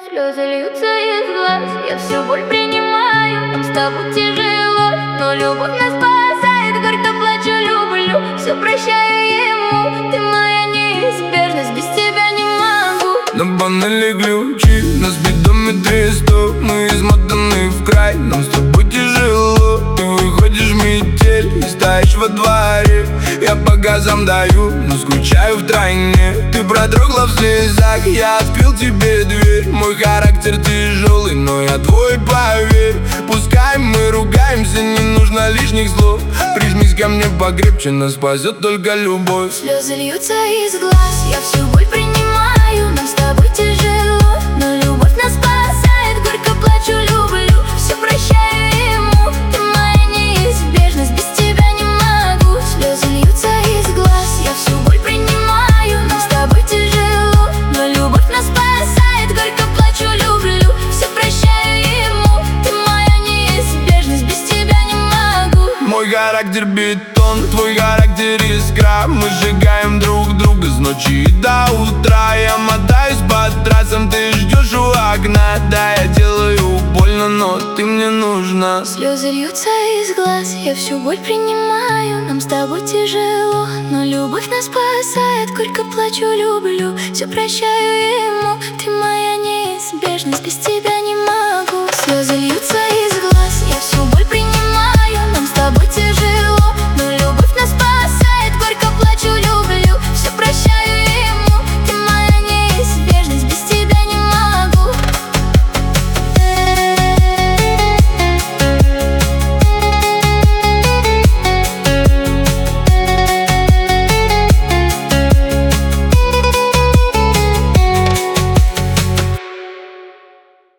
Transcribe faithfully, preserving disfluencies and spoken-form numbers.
Слезы льются из глаз, я всю боль принимаю. Нам с тобой тяжело, но любовь нас спасает. Горько плачу, люблю, все прощаю ему. Ты моя неизбежность, без тебя не могу. На панели ключи, на спидометре сто. Мы измотаны в край, нам с тобой тяжело. Ты выходишь в метель и стоишь во дворе. Я по газам даю, но скучаю втройне. Ты продрогла в слезах, я открыл тебе дверь. Мой характер тяжелый, но я твой, поверь. Пускай мы ругаемся, не нужно лишних слов. Прижмись ко мне покрепче, нас спасет только любовь. Слезы льются из глаз, я всю боль принимаю. Нам с тобой тяжело, но любовь нас спасает. Горько плачу, люблю, все прощаю ему. Ты моя неизбежность, без тебя не могу. Слезы льются из глаз, я всю боль принимаю. Нам с тобой тяжело, но любовь нас спасает. Горько плачу, люблю, все прощаю ему. Ты моя неизбежность, без тебя не могу. Мой характер бетон, твой характер искра. Мы сжигаем друг друга с ночи до утра. Я мотаюсь по трассам, ты ждешь у окна. Да, я делаю больно, но ты мне нужна. Слезы льются из глаз, я всю боль принимаю. Нам с тобой тяжело, но любовь нас спасает. Горько плачу, люблю, все прощаю ему.